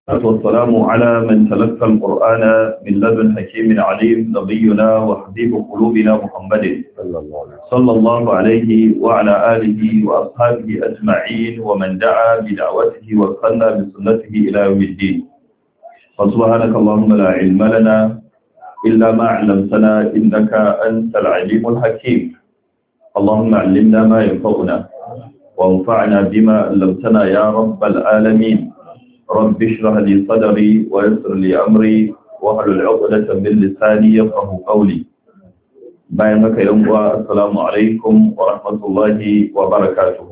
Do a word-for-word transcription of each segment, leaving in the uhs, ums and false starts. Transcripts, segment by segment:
والسلام على من تلقى القرآن من لدن حكيم عليم نبينا وحبيب قلوبنا محمد صلى الله عليه وعلى آله وأصحابه أجمعين ومن دعا بدعوته واستنى بسنته إلى يوم الدين. فسبحانك اللهم لا علم لنا إلا ما علمتنا إنك أنت العليم الحكيم. اللهم علمنا ما ينفعنا وانفعنا بما علمتنا يا رب العالمين. رب اشرح لي صدري ويسر لي امري واحلل عقدة من لساني يفقهوا قولي. bayan haka yan uwa assalamu alaikum wa rahmatullahi wa barakatuh.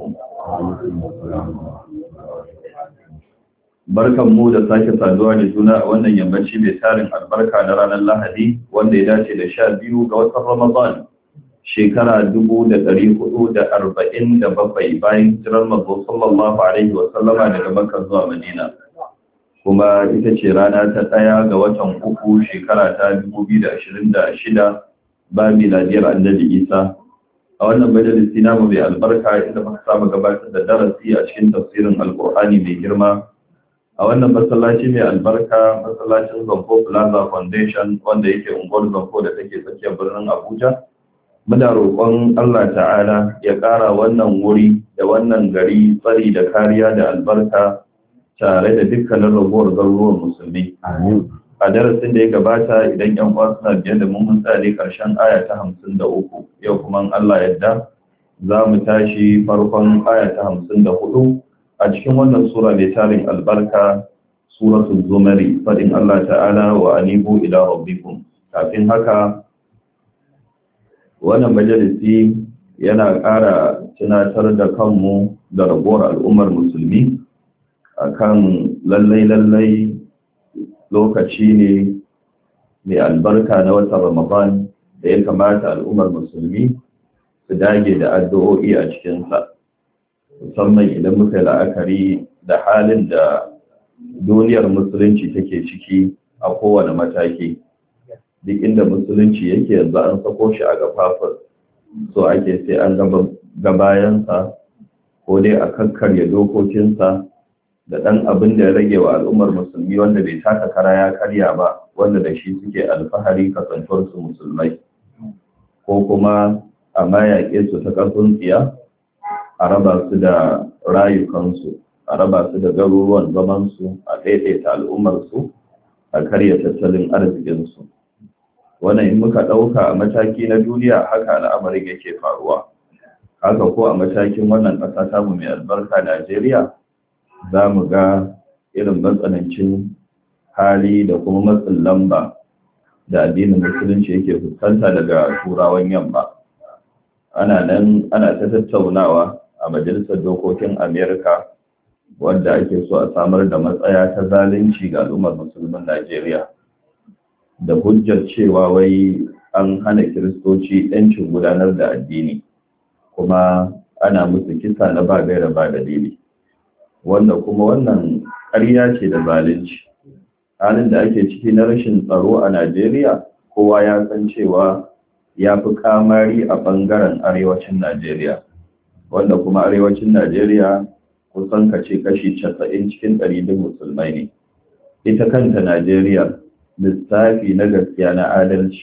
barkan mu da sake saduwa da juna a wannan yammaci mai tarin albarka na ranar Lahadi wanda ya dace da sha biyu ga watan Ramadan shekara dubu da ɗari hudu da arba'in da bakwai bayan hijirar manzo sallallahu alaihi wa sallama daga Makka zuwa Madina, kuma ita ce rana ta ɗaya ga watan uku shekara ta dubu biyu da ashirin da shida ba miladiyar annabi Isa. A wannan majalisi namu mai albarka inda muka samu gabatar da darasi a cikin tafsirin Alƙur'ani mai girma a wannan masallaci mai albarka, masallacin Zanko Plaza Foundation wanda yake unguwar Zanko da take tsakiyar birnin Abuja. Muna roƙon Allah ta'ala ya ƙara wannan wuri da wannan gari tsari da kariya da albarka tare da dukkanin ragowar garuruwan musulmi. A darasin da ya gabata idan yan uwa suna biye da mun tsare ƙarshen aya ta hamsin da uku, yau kuma Allah yadda za mu tashi farkon aya ta hamsin da hudu a cikin wannan sura mai tarin albarka, suratul zumari, faɗin Allah ta'ala wa anibu ila rabbikum. Kafin haka wannan majalisi yana ƙara tunatar da kanmu da ragowar al'ummar musulmi akan lallai-lallai lokaci ne mai albarka na watan Ramadan da ya kamata al'ummar musulmi su dage da addu'o'i a cikinsa, musamman idan muka yi la'akari da halin da duniyar musulunci take ciki a kowane mataki. Duk inda musulunci yake yanzu an sako shi a gafafar, so ake sai an ga bayansa ko dai a kakkarya dokokinsa da ɗan abin da ya rage wa al'ummar musulmi wanda bai taka kara ya karya ba, wanda da shi suke alfahari kasantuwarsu musulmai, ko kuma a mayaƙe su ta ƙarfin tsiya, a raba su da rayukansu, a raba su da garuruwan zamansu, a ɗaiɗaita al'ummarsu, a karya tattalin arzikinsu. Wannan in muka ɗauka a mataki na duniya haka al'amarin yake faruwa. Haka ko a matakin wannan ƙasa tamu mai albarka Najeriya, za mu ga irin matsanancin hali da kuma matsin lamba da addinin musulunci yake fuskanta daga turawan yamma. Ana nan ana ta tattaunawa a majalisar dokokin Amerika wadda ake so a samar da matsaya ta zalunci ga al'ummar musulmin Najeriya, da hujjar cewa wai an hana kiristoci ‘yancin gudanar da addini, kuma ana musu kisa na ba gaira ba dalili, wanda kuma wannan ƙarya ce da zalunci. Halin da ake ciki na rashin tsaro a Najeriya, kowa ya san cewa ya fi kamari a ɓangaren arewacin Najeriya, wanda kuma arewacin Najeriya kusan kace kashi casa'in cikin ɗari duk musulmai ne. Ita kanta Najeriya lissafi na gaskiya na adalci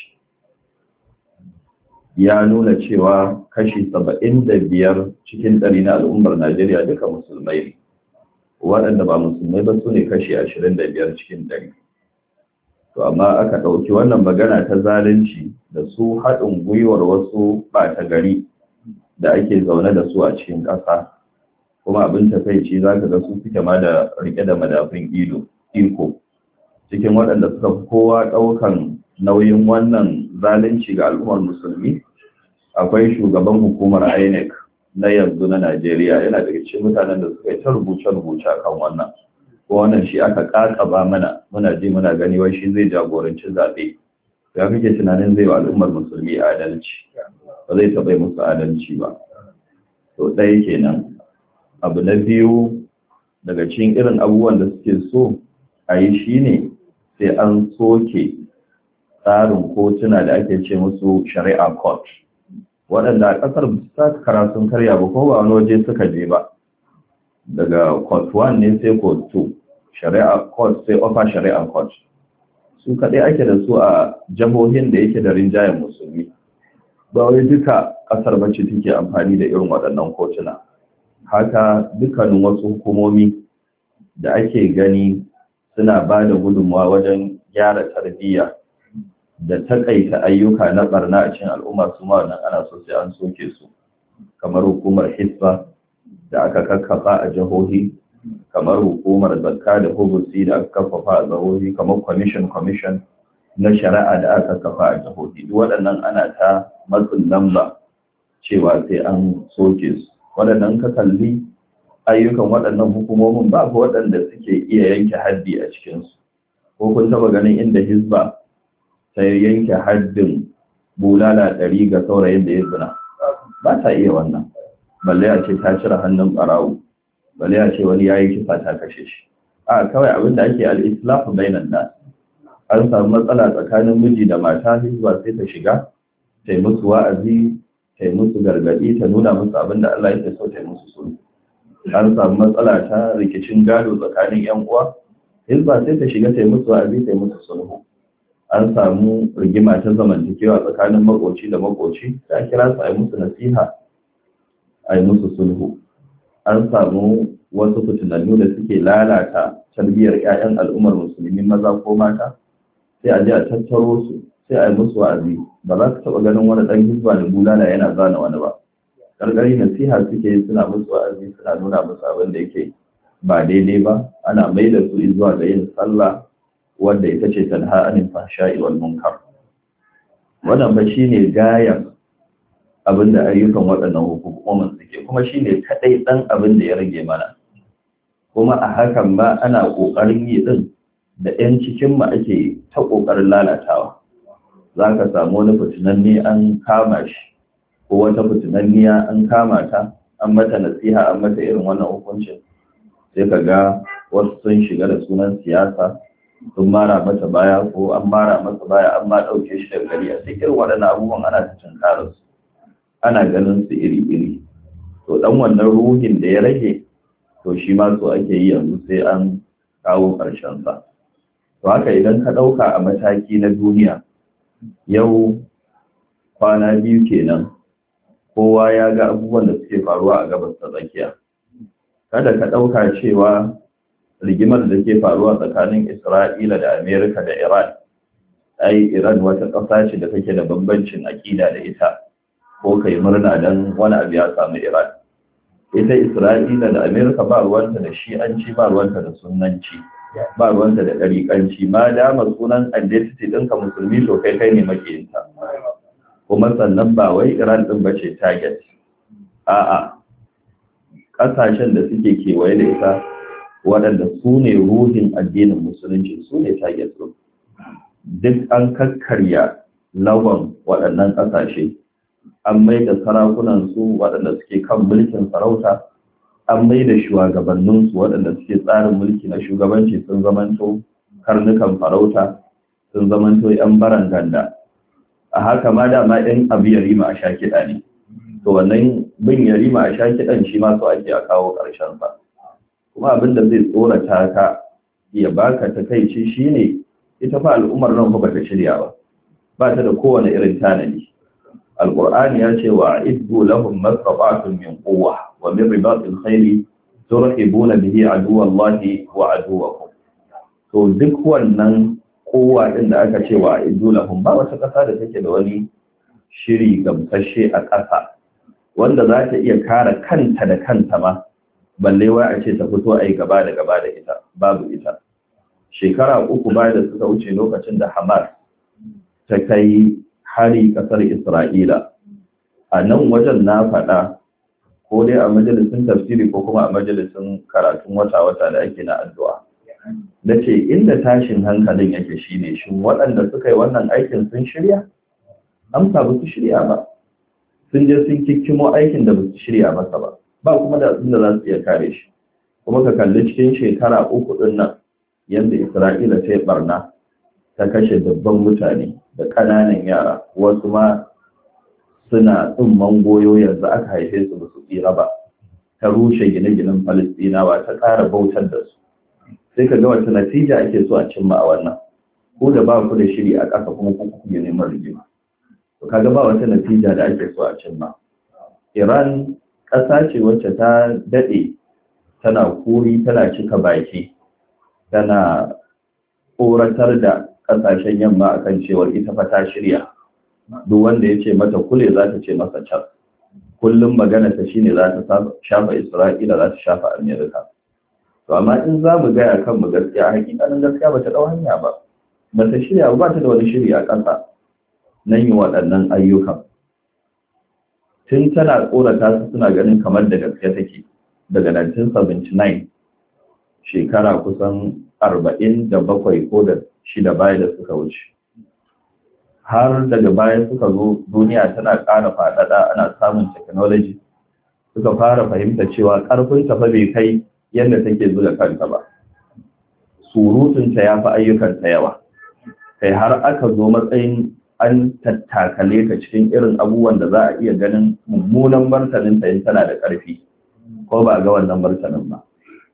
ya nuna cewa kashi saba'in da biyar cikin ɗari na al'ummar Najeriya duka musulmai ne, waɗanda ba musulmai ba su ne kashi ashirin da biyar cikin ɗari. To amma aka ɗauki wannan magana ta zalunci da su haɗin gwiwar wasu ɓata gari da ake zaune da su a cikin ƙasa, kuma abin takaici za ka ga su suke ma da riƙe da madafin iko. Cikin waɗanda suka fi kowa ɗaukan nauyin wannan zalunci ga al'ummar musulmi akwai shugaban hukumar I N E C na yanzu na Najeriya, yana daga cikin mutanen da suka yi ta rubuce-rubuce kan wannan, ko wannan shi aka ƙaƙaba mana, muna ji muna gani wai shi zai jagoranci zaɓe. Ya kake tunanin zai wa al'ummar musulmi adalci? Ba zai taɓa yi musu adalci ba. To ɗaya kenan. Abu na biyu daga cikin irin abubuwan da suke so a yi shi ne sai an soke tsarin kotuna da ake ce musu shari'a court, waɗanda a ƙasar ta karatun karya ba ko ba wani waje suka je ba, daga court one ne sai court two, shari'a court sai offer shari'a court su kaɗai ake da su a jihohin da yake da rinjayen musulmi ba wai duka ƙasar bacci take amfani da irin waɗannan kotuna. Haka dukkanin wasu hukumomi da ake gani suna ba da gudunmawa wajen gyara tarbiyya da takaita ayyuka na barna a cikin al'umma su ma wannan ana so sai an soke su, kamar hukumar hisba da aka kakkafa a jihohi, kamar hukumar zakka da hubusi da aka kakkafa a jihohi, kamar commission commission na shari'a da aka kakkafa a jihohi. Duk waɗannan ana ta matsin lamba cewa sai an soke su. Waɗannan ka kalli ayyukan waɗannan hukumomin ba ku waɗanda suke iya yanke haddi a cikinsu. Ko kun taɓa ganin inda hisba ta yanke haddin bulala ɗari ga saurayin da ya zina? Ba ta iya wannan. Balle a ce ta cire hannun ɓarawo, balle a ce wani ya yi kisa ta kashe shi. A kawai abin da ake al'islafu bainan nas. An samu matsala tsakanin miji da mata, hisba sai ta shiga, ta yi musu wa'azi, ta yi musu gargaɗi, ta nuna musu abin da Allah yake so ta yi musu sulhu. An samu matsala ta rikicin gado tsakanin ‘yan uwa, hisba sai ta shiga ta yi musu wa'azi, ta yi musu sulhu. An samu rigima ta zamantakewa tsakanin makoci da makoci, ta kira su a yi musu nasiha, a yi musu sulhu. An samu wasu fitinannu da suke lalata tarbiyyar ‘ya'yan al'ummar musulmi maza ko mata, sai a je a tattaro su, sai a yi musu wa'azi. Ba za su taɓa ganin wani ɗan hisba da bulala yana zana wani ba. Ƙarƙari nasiha suke yi, suna musu wa'azi, suna nuna musu abin da yake ba daidai ba. Ana mai da su zuwa ga yin sallah wanda ita ce tanha anil fahsha'i wal munkar. Wannan ba shine gayan abin da ayyukan waɗannan hukumomin suke, kuma shine kadai dan abin da ya rage mana. Kuma a hakan ba ana kokarin yi din da ƴan cikin mu ake ta kokarin lalatawa. Zaka samu wani fitinanne an kama shi, ko wata fitinanniya an kama ta, an mata nasiha, an mata irin wannan hukuncin, sai ka ga wasu sun shiga da sunan siyasa sun mara mata baya, ko an mara masa baya, an ma ɗauke shi daga gari. A cikin waɗannan abubuwan ana ta tunkarar su, ana ganin su iri-iri. To ɗan wannan ruhin da ya rage, to shi ma so ake yi yanzu sai an kawo ƙarshen sa. To haka idan ka ɗauka a mataki na duniya, yau kwana biyu kenan kowa ya ga abubuwan da suke faruwa a gabas ta tsakiya. Kada ka ɗauka cewa rigimar da ke faruwa tsakanin Isra'ila da Amerika da Iran, ai Iran wata ƙasa ce da take da bambancin aƙida da ita, ko kai murna don wani abu ya samu Iran. Ita Isra'ila da Amerika ba ruwanta da shi'anci, ba ruwanta da sunnanci, ba ruwanta da ɗariƙanci. Ma dama sunan identity ɗinka musulmi, to kai kai ne makiyinta. Kuma sannan ba wai Iran ɗin ba ce target. A'a, ƙasashen da suke kewaye da ita, waɗanda su ne ruhin addinin musulunci, su ne target ɗin. Duk an kakkarya lawan waɗannan ƙasashe, an mai da sarakunansu waɗanda suke kan mulkin sarauta, an mai da shugabanninsu waɗanda suke tsarin mulki na shugabanci sun zamanto karnukan farauta, sun zamanto 'yan baranganda. A haka ma dama 'yan abu yarima a sha kiɗa ne. To wannan bin yarima a sha kiɗan shi ma so ake a kawo ƙarshensa. Kuma abin da zai tsorata ka ya baka takaici shine ita fa al'ummar nan ba ta shirya ba, ba ta da kowane irin tanadi. Alƙur'ani ya ce wa iddu lahum mastata'tum min quwwa wa min ribatil khayli turhibuna bihi aduwallahi wa aduwakum. To duk wannan kowa din da aka ce wa iddu lahum, ba wata ƙasa da take da wani shiri gamsashe a ƙasa wanda za ta iya kare kanta da kanta ma, balle wai a ce ta fito a yi gaba da gaba da ita. Babu ita. Shekara uku baya da suka wuce, lokacin da Hamas ta kai hari ƙasar Isra'ila, a nan wajen na faɗa, ko dai a majalisun tafsiri ko kuma a majalisun karatun wata-wata da ake na addu'a, da ce inda tashin hankalin yake shi ne, shi waɗanda suka yi wannan aikin sun shirya? Amsa ba su shirya ba. Sun je sun kikkimo aikin da ba su shirya masa ba, ba kuma da abin da za su iya kare shi. Kuma ka kalli cikin shekara uku ɗin nan yadda Isra'ila ta yi ɓarna, ta kashe dabban mutane da ƙananan yara, wasu ma suna tsumman goyo yanzu aka haife su ba su tsira ba, ta rushe gine-ginen Falistinawa, ta ƙara bautar da su, sai ka ga wata natija ake so a cimma a wannan, ko da ba ku da shiri a ƙasa kuma ku kuke neman rigima. To kaga ba wata natija da ake so a cimma. Iran ƙasa ce wacce ta daɗe tana kuri, tana cika baki, tana koratar da ƙasashen yamma akan cewar ita fa ta shirya. Duk wanda ya ce mata kule za ta ce masa can. Kullum magana ta shine za ta shafa Isra'ila, za ta shafa Amerika. To amma in za mu gaya kan mu gaskiya, hakikanin gaskiya ba ta ɗau hanya ba. Ba ta shirya ba, ta da wani shiri a ƙasa nan yi waɗannan ayyukan. Tun tana tsorata su suna ganin kamar da gaske take daga nineteen seventy-nine, shekara kusan arba'in da bakwai ko da shida baya da suka wuce. Har daga baya suka zo duniya tana ƙara faɗaɗa, ana samun technology, suka fara fahimta cewa ƙarfin ta fa bai kai yadda take zuga kanta ba. Surutunta ya fi ayyukanta yawa. Kai har aka zo matsayin an tattakale ta cikin irin abubuwan da za a iya ganin mummunan martanin ta yin tana da ƙarfi, ko ba a ga wannan martanin ba.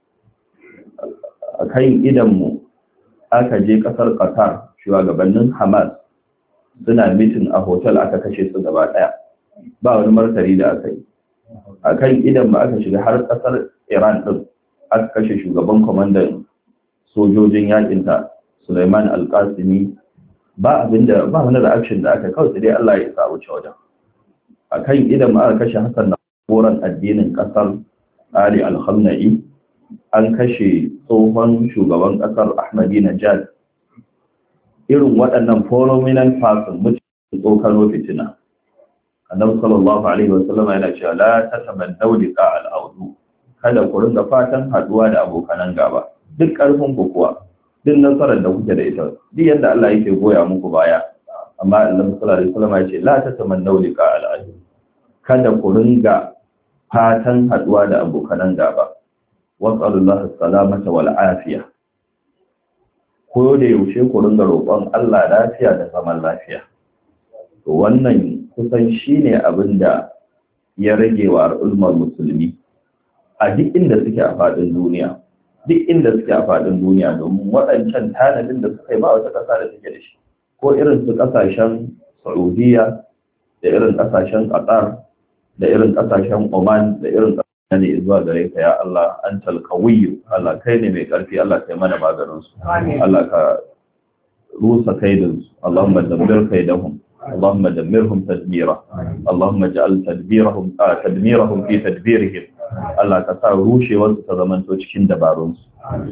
A kan idanmu aka je ƙasar Qatar, shugabannin Hamas suna mitin a hotel, aka kashe su gaba ɗaya, ba wani martani da aka yi. A kan idanmu aka shiga har ƙasar Iran ɗin, aka kashe shugaban kwamandan sojojin yakinta Sulaiman Al-Qasimi. Ba abinda ba wani reaction da aka kawai dai Allah ya sa wuce wajen. A kan idan ma aka kashe Hassan na koran addinin kasar Ali Al-Khamenei, an kashe tsohon shugaban kasar Ahmadinejad. Irin waɗannan prominent person mutum tsokano fitina. Annabi sallallahu alaihi wasallam yana cewa la tatamannaw liqa al-awdu, kada ku ringa fatan haduwa da abokanan gaba, duk karfin ku kuwa, duk nasarar da kuke da ita, duk yadda Allah yake goya muku baya. Amma Allah sallallahu alaihi wasallam ya ce la tatamannaw liqa al-adu, kada ku ringa fatan haduwa da abokanan gaba. Wasallallahu as-salamata wal afiya, ko da yaushe ku ringa roƙon Allah lafiya da zaman lafiya. To wannan kusan shine abin da ya rage wa al'ummar musulmi a duk inda suke a faɗin duniya. duk inda suke a faɗin duniya, domin waɗancan tanadin da suka yi ba wata ƙasa da suke da shi, ko irin su ƙasashen Saudiya, da irin ƙasashen Qatar, da irin ƙasashen Oman, da irin ƙasashen ne zuwa gare ka ya Allah, antal qawiyyu, Allah kai ne mai ƙarfi, Allah kai mana maganin su, Allah ka rusa kaidin su, Allahumma dabbir kaidahum, Allahumma dammirhum tadmira, Allahumma ja'al tadbirahum tadmirahum fi tadbirihim, Allah ka sa rushewarsu ta zamanto cikin dabarunsu.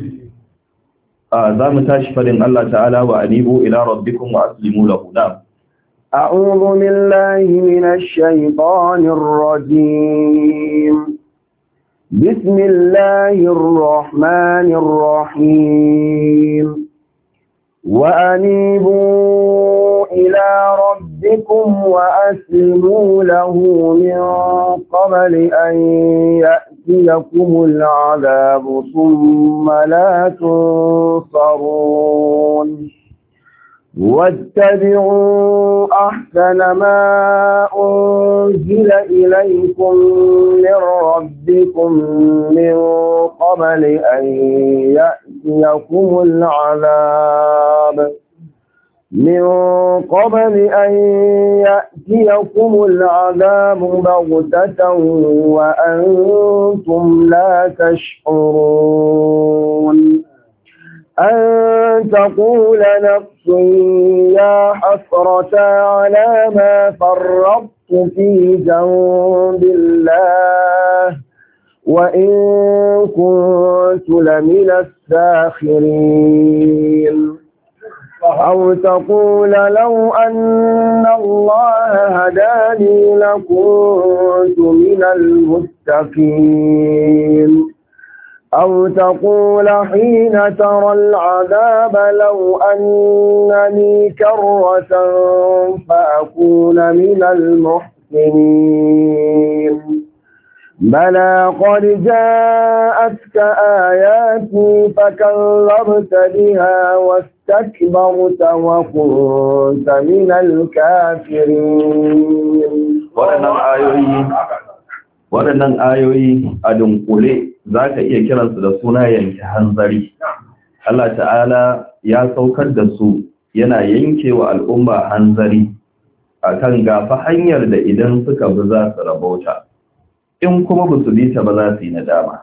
Za mu tashi fadin Allah ta'ala wa anibu ila rabbikum wa aslimu lahu. Na'am. A'udhu billahi minash shaitanir rajim. Bismillahir rahmanir rahim. Wa anibu ila rabbikum wa aslimu lahu min qabli an ya'tiyakumul 'adhabu thumma la tunsarun. واتبعوا أحسن ما أنزل إليكم من ربكم من قبل أن يأتيكم العذاب من قبل أن يأتيكم العذاب بغتة وأنتم لا تشعرون. أن تقول نفس يا حسرة على ما فرطت في جنب الله وإن كنت لمن الساخرين. أو تقول لو أن الله هداني لكنت من المتقين. أو تقول حين ترى العذاب لو أن لي كرة فأكون من المحسنين. بلى قد جاءتك آياتي فكذبت بها واستكبرت وكنت من الكافرين. waɗannan ayoyi a dunkule za ka iya kiransu da suna yanke hanzari, Allah ta'ala ya saukar da su yana yankewa al'umma hanzari akan gafa hanyar da idan suka bi za su rabauta, in kuma ba su bi ta ba za su yi nadama,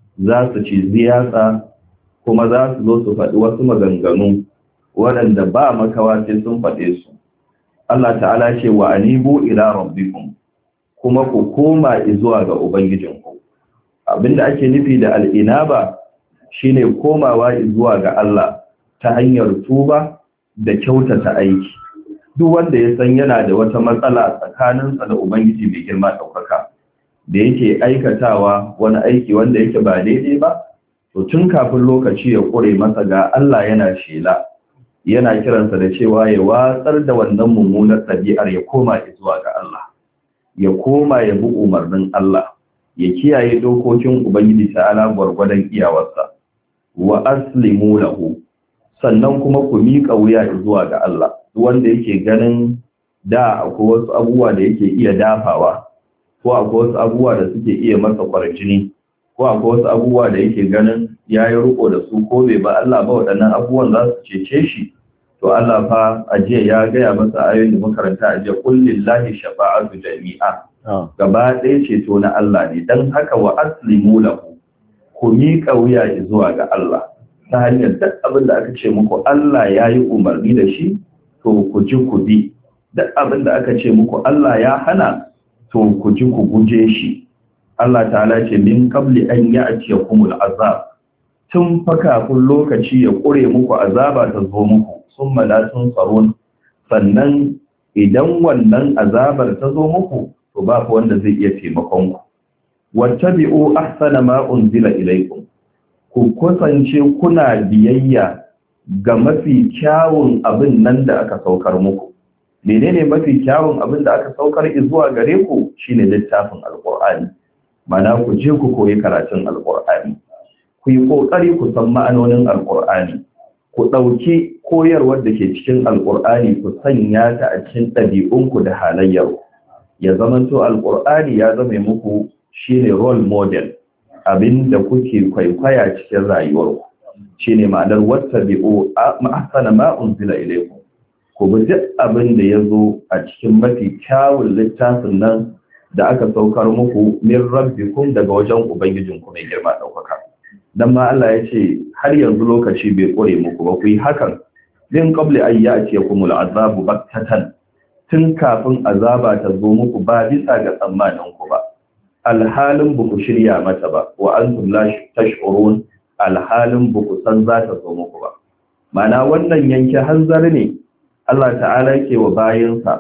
za su ci ziyatsa kuma za su zo su faɗi wasu maganganu waɗanda ba makawa sai sun faɗe su. Allah ta'ala ce wa anibu ila rabbikum, kuma ku koma zuwa ga ubangijinku. Abinda ake nufi da al'inaba shine komawa zuwa ga Allah ta hanyar tuba da kyautata aiki. Duk wanda ya san yana da wata matsala tsakaninsa da ubangiji mai girma ɗaukaka da yake aikatawa wani aiki wanda yake ba daidai ba, to tun kafin lokaci ya ƙure masa ga Allah yana shela, yana kiransa da cewa ya watsar da wannan mummunar ɗabi'ar ya koma zuwa ga Allah, ya koma ya bi umarnin Allah, ya kiyaye dokokin ubangiji ta'ala gwargwadon iyawarsa. Wa aslimu lahu, sannan kuma ku miƙa wuya zuwa ga Allah. Wanda yake ganin da akwai wasu abubuwa da yake iya dafawa, ko akwai wasu abubuwa da suke iya masa kwarjini, ko akwai wasu abubuwa da yake ganin ya yi riko da su ko bai ba Allah ba waɗannan abubuwan za su cece shi, to Allah fa ajiya ya gaya masa ayoyin da makaranta ajiya kullillahi shafa'atu jami'a, gaba ɗaya ceto na Allah ne. Dan haka wa aslimu lahu, ku miƙa wuya zuwa ga Allah ta hanyar duk abin da aka ce muku Allah ya yi umarni da shi, to ku ji ku bi. Duk abin da aka ce muku Allah ya hana, to ku ji ku guje shi. Allah ta'ala ce min qabli an ya'tiyakumul azab, tun fa kafin lokaci ya ƙure muku azaba ta zo muku, summa la tunsarun, sannan idan wannan azabar ta zo muku to ba ku wanda zai iya taimakon ku. Wattabi'u ahsana ma unzila ilaykum, ku kusance kuna biyayya ga mafi kyawun abin nan da aka saukar muku. Menene mafi kyawun abin da aka saukar zuwa gare ku? Shine littafin alqur'ani. Mana ku je ku koyi karatun alqur'ani, ku yi kokari ku san ma'anonin alqur'ani, ku dauki koyarwar da ke cikin alqur'ani ku sanya ta a cikin ɗabi'unku da halayyarku. Ya zamanto alqur'ani ya zama muku shine role model, abinda kuke kwaikwaya cikin rayuwarku. Shine ma'anar wattabi'u ahsana ma unzila ilaykum, ku bi duk abin da yazo a cikin mafi kyawun littafin nan da aka saukar muku min rabbikum daga wajen ubangijinku mai girma daukaka. Dan ma Allah ya ce har yanzu lokaci bai kore muku ba, ku yi hakan din qabli an ya'tiyakumul azabu baktatan, tun kafin azaba ta zo muku ba bisa ga tsammanin ku ba, alhalin ba ku shirya mata ba, wa antum la tash'urun, alhalin ba ku san za ta zo muku ba. Mana wannan yanke hanzari ne Allah ta'ala ke wa bayansa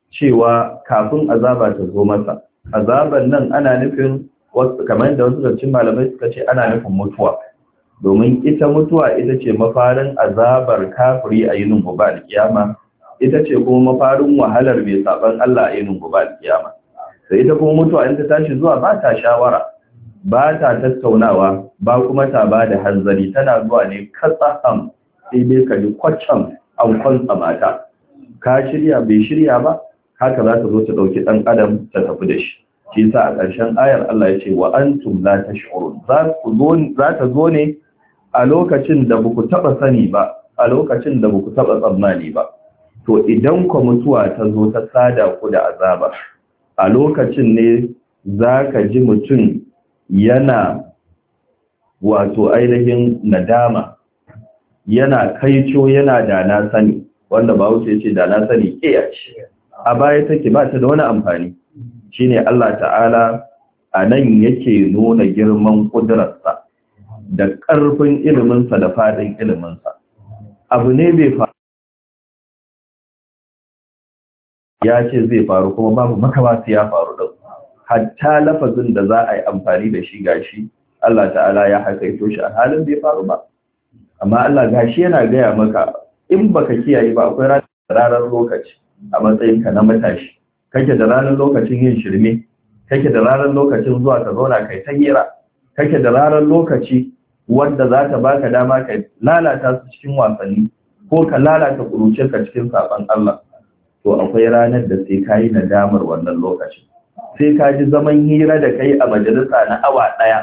cewa kafin azaba ta zo masa. Azaban nan ana nufin wasu, kamar da wasu zancin malamai suka ce ana nufin mutuwa, domin ita mutuwa ita ce mafarin azabar kafiri a yinin gobe alkiyama, ita ce kuma mafarin wahalar mai saban Allah a yinin gobe alkiyama. Sai ita kuma mutuwa in ta tashi zuwa ba ta shawara, ba ta tattaunawa, ba kuma ta ba da hanzari, tana zuwa ne katsaham, sai dai ka ji kwacan an kwantsa mata. Ka shirya bai shirya ba, haka za ta zo ta ɗauki ɗan adam ta tafi da shi. Shi sa a ƙarshen ayar Allah ya ce wa antum la tash'urun, za ta zo ne a lokacin da ba ku taɓa sani ba, a lokacin da ba ku taɓa tsammani ba. To idan ku mutuwa ta zo ta sada ku da azaba, a lokacin ne za ka ji mutum yana wato ainihin nadama, yana kaico, yana da na sani, wanda ba wuce ce da na sani ke ya ce a baya take ba ta da wani amfani. Shine Allah ta'ala a nan yake nuna girman ƙudurarsa da ƙarfin iliminsa da faɗin iliminsa. Abu ne bai faru, ya ce zai faru kuma babu makawa sai ya faru ɗin. Hatta lafazin da za a yi amfani da shi gashi Allah ta'ala ya haikaito shi a halin bai faru ba. Amma Allah gashi yana gaya maka in baka kiyaye ba akwai ranar lokaci a matsayinka na matashi, kake da ranar lokacin yin shirme, kake da ranar lokacin zuwa ka zauna kai ta hira, kake da ranar lokaci wanda za ta baka dama ka lalata su cikin wasanni ko ka lalata kuruciyarka cikin saban Allah. To akwai ranar da sai ka yi nadamar wannan lokacin, sai ka ji zaman hira da kai a majalisa na awa ɗaya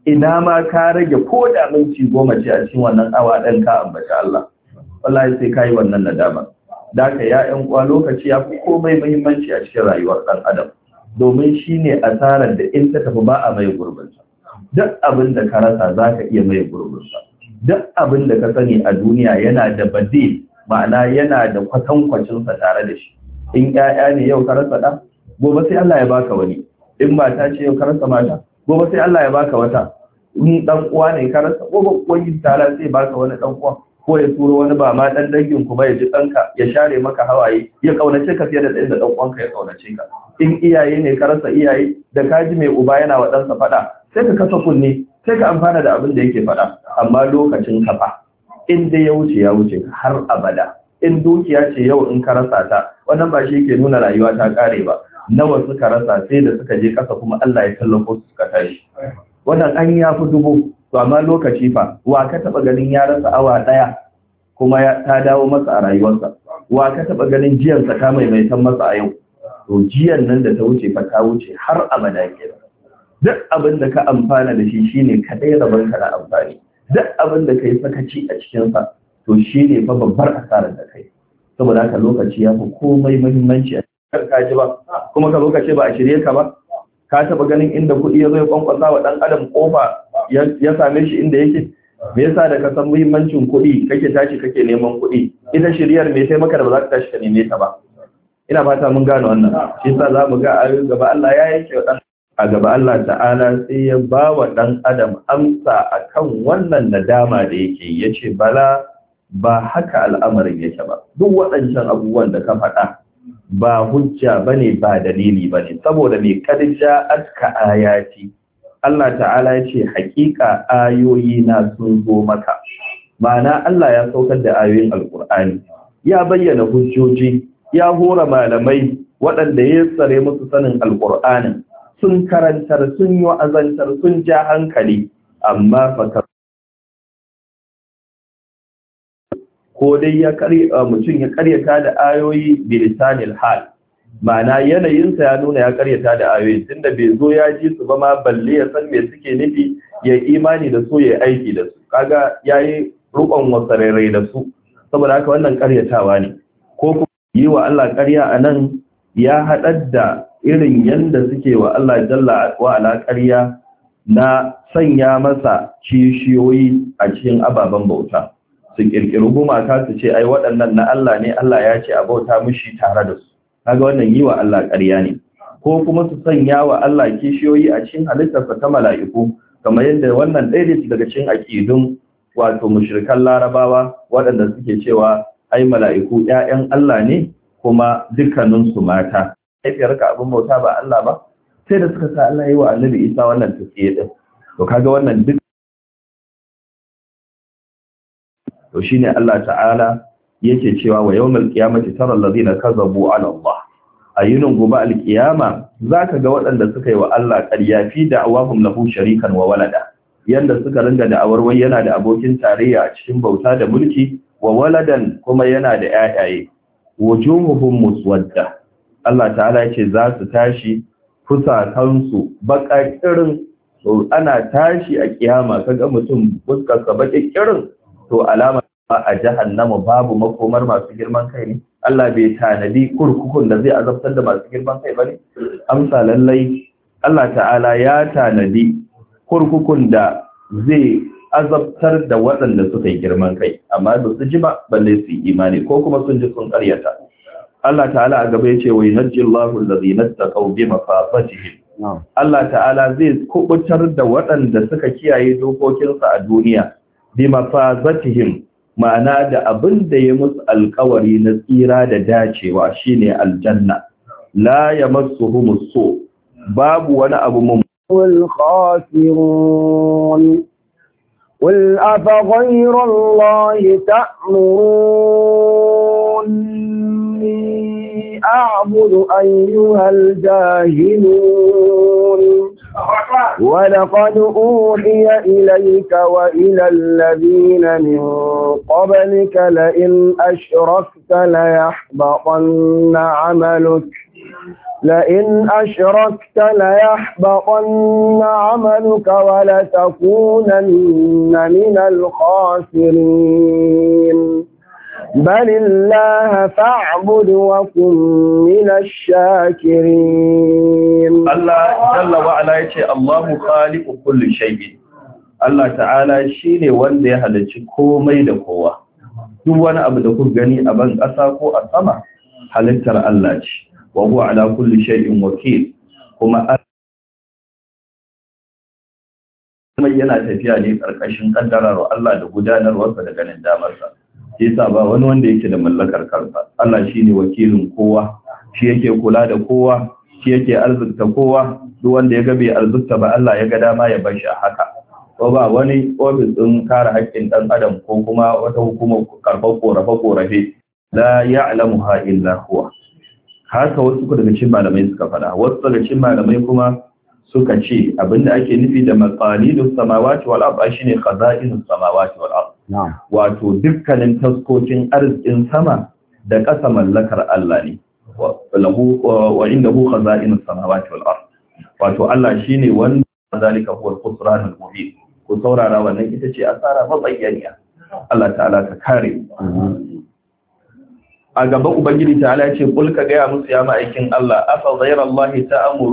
ina ma ka rage ko da minti goma ce a cikin wannan awa ɗan ka ambata Allah wallahi sai kai wannan nadama. Da ka ya ƴan uwa lokaci ya fi komai muhimmanci a cikin rayuwar ɗan adam domin shine asarar da in ta tafi ba a mai gurbinsa. Duk abin da ka rasa za ka iya mai gurbinsa. Duk abin da ka sani a duniya yana da badil, ma'ana yana da kwatankwacinsa tare da shi. In ƴaƴa ne yau ka rasa ɗa, gobe sai Allah ya baka wani. In mata ce yau ka rasa mata, gobe sai Allah ya baka wata. In ɗan uwa ne ka rasa, gobe wani tara sai baka wani ɗan uwa. Ko ya turo wani ba ma ɗan dangin ku ba ya ji ɗanka ya share maka hawaye ya kaunace ka fiye da ɗan da ɗan uwanka ya kaunace ka. In iyaye ne ka rasa iyaye da ka ji mai uba yana wa ɗansa faɗa sai ka kasa kunne sai ka amfana da abin da yake faɗa. Amma lokacin kafa in dai ya wuce ya wuce har abada. In dukiya ce yau in ka rasa ta wannan ba shi yake nuna rayuwa ta ƙare ba. Nawa suka rasa sai da suka je ƙasa kuma Allah ya tallafo su suka tashi. Wannan an ya fi dubu. To amma lokaci fa wa ka taba ganin ya rasa awa daya kuma ya ta dawo masa a rayuwarsa, wa ka taba ganin jiyan sa ta maimaitan masa a yau. To jiyan nan da ta wuce fa ta wuce har abada kenan. Duk abin da ka amfana da shi shine kadai rabon ka na amfani. Duk abin da kai sakaci a cikin sa to shine fa babbar asarar da kai. Saboda haka lokaci ya fi komai muhimmanci a cikin ka ji ba kuma ka lokaci ba a shirye ka ba. Ka taba ganin inda kuɗi ya zo ya kwankwasa wa ɗan adam kofa ya same shi inda yake? Me yasa da ka san muhimmancin kuɗi kake tashi kake neman kuɗi? Ita shiriyar me sai maka da ba za ka tashi ka neme ta ba? Ina fata mun gane wannan. Shi yasa za mu ga a gaba Allah ya yanke wa ɗan a gaba Allah ta'ala sai ya ba wa ɗan adam amsa akan wannan nadama da yake. Ya ce bala ba haka al'amarin yake ba. Duk waɗancan abubuwan da ka faɗa ba hujja bane ba dalili bane saboda me kadija atka ayati. Allah ta'ala ya ce hakika ayoyi na sun zo maka. Ma'ana Allah ya saukar da ayoyin alkur'ani, ya bayyana hujjoji, ya hora malamai waɗanda ya tsare musu sanin alkur'anin, sun karantar, sun yi wa'azantar, sun ja hankali, amma fa ko dai ya karya mutum ya karyata da ayoyi bilisanil hal, ma'ana yanayinsa ya nuna ya karyata da ayoyi tunda bai zo ya ji su ba ma balle ya san me suke nufi ya imani da su ya aiki da su. Kaga yayi rukon wasarere da su, saboda haka wannan karyatawa ne. Ko kuma yi wa Allah karya anan ya haɗar da irin yanda suke wa Allah jalla wa ala karya na sanya masa kishiyoyi a cikin ababen bauta. Su kirkiri gumaka su ce ai waɗannan na Allah ne, Allah ya ce a bauta mishi tare da su. Kaga wannan yi wa Allah ƙarya ne. Ko kuma su sanya wa Allah kishiyoyi a cikin halittarsa ta mala'iku, kamar yadda wannan ɗaya ne daga cikin aƙidun wato mushrikan Larabawa waɗanda suke cewa ai mala'iku ƴaƴan Allah ne kuma dukkanin su mata. Haifiyarka abin bauta ba Allah ba, sai da suka sa Allah yi wa Annabi Isa wannan tafiye din. To kaga wannan duk to shine Allah ta'ala yake cewa wa yawmal qiyamati tara allazina kazabu ala Allah. Ayinun gobe alqiyama zaka ga waɗanda suka yi wa Allah ƙarya fi da'awahum lahu sharikan wa walada, yanda suka ringa da'awar wai yana da abokin tarayya a cikin bauta da mulki, wa waladan kuma yana da ƴaƴaye. Wujuhuhum muswadda, Allah ta'ala yace za su tashi fusakansu baƙaƙirin. To ana tashi a kiyama kaga mutum fuskar sa baƙaƙirin, to alama a jahannama babu makomar masu girman kai ne. Allah bai tanadi kurkukun da zai azabtar da masu girman kai bane. Amsa lallai Allah ta'ala ya tanadi kurkukun da zai azabtar da waɗanda suka yi girman kai, amma ba su ji ba balle su yi imani ko kuma sun ji sun ƙaryata. Allah ta'ala a gaba yace wa yanjillahu allazina taqaw bi mafafatihim. Allah ta'ala zai kubutar da waɗanda suka kiyaye dokokinsa a duniya bi mafafatihim, ma'ana da abin da ya musu alkawari na tsira da dacewa shine aljanna. La yamassuhumus su, babu wani abu mun wal khasirun qul afa ghayra allahi ta'muruni a'budu ayyuhal jahilun. ولقد أوحي إليك وإلى الذين من قبلك لئن أشركت ليحبطن عملك لئن أشركت ليحبطن عملك ولتكونن من الخاسرين بل الله فاعبد وكن من الشاكرين. الله جل وعلا يقول الله خالق كل شيء. Allah ta'ala shine wanda ya halicci komai da kowa. Duk wani abu da kuka gani a ban ƙasa ko a sama halittar Allah ce. Wa huwa ala kulli shay'in wakil. Kuma Allah yana tafiya ne karkashin kaddarar Allah da gudanarwarsa da ganin damarsa. Yasa ba wani wanda yake da mallakar kansa. Allah shine wakilin kowa, shi yake kula da kowa, shi yake arzuta kowa. Duk wanda ya ga bai arzuta ba Allah ya ga dama ya bar shi a haka. Ko ba wani ofis din kare haƙƙin dan adam ko kuma wata hukumar karɓar korafe-korafe la ya'lamuha illa huwa. Haka wasu daga cikin malamai suka faɗa. Wasu daga cikin malamai kuma suka ce abinda ake nufi da maqalidus samawati wal ard shine khaza'inus samawati wal ard. Wato dukkanin taskokin arzikin sama da ƙasa mallakar Allah ne. Wa lahu wa indahu khaza'inus samawati wal ard. Wato Allah shine wanda zalika huwa al-khusranul mubin. Ku saurara wannan ita ce asara mabayyaniya. Allah ta'ala ka kare. A gaba ubangiji ta'ala ya ce kul ka ga musu ya ma'aikin Allah afa ghayrallahi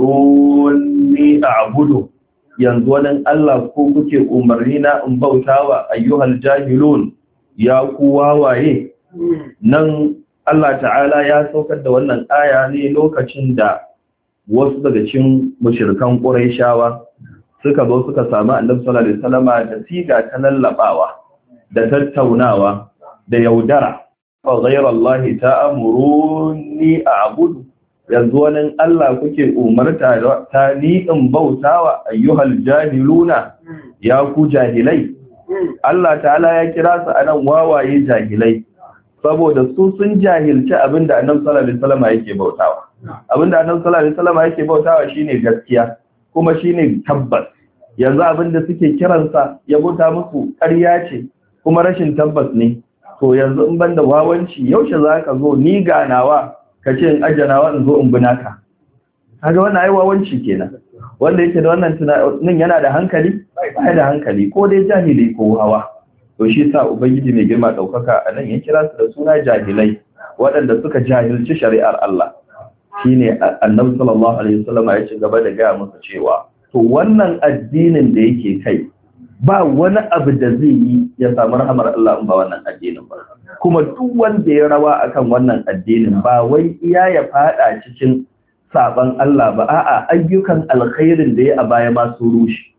ta'muruni a'budu. Yanzu wannan Allah ko kuke umarni na in bautawa ayyuhal jahilun ya ku wawaye. Nan Allah ta'ala ya saukar da wannan aya ne lokacin da wasu daga cikin mushrikan Qurayshawa suka zo suka samu Annabi sallallahu alaihi wasallama da siga ta lallabawa da tattaunawa da yaudara. Fa ghayrallahi ta'muruni a'budu. Yanzu wannan Allah kuke umarta ta ni in bautawa ayyuhal jahiluna ya ku jahilai. Allah ta'ala ya kira su anan wawaye jahilai saboda su sun jahilci abinda Annabi sallallahu alaihi wasallama yake bautawa. Abinda Annabi sallallahu alaihi wasallama yake bautawa shine gaskiya kuma shine tabbas. Yanzu abinda suke kiransa ya bauta musu ƙarya ce kuma rashin tabbas ne. To yanzu in banda wawanci yaushe zaka zo ni ganawa kace in ajanawa in zo in binaka. Kaga wannan ai wawanci kenan. Wanda yake da wannan tunanin yana da hankali? Ba da hankali ko dai jahili ko hawa. To shi sa ubangiji mai girma daukaka anan ya kira su da suna jahilai waɗanda suka jahilci shari'ar Allah. Shine Annabi sallallahu alaihi wasallam ya ci gaba da ga musu cewa to wannan addinin da yake kai ba wani abu da zai yi ya samu rahamar Allah in ba wannan addinin ba. Kuma duk wanda ya rawa akan wannan addinin ba wai iya ya fada cikin saban Allah ba, a'a ayyukan alkhairin da ya a baya ma su rushe.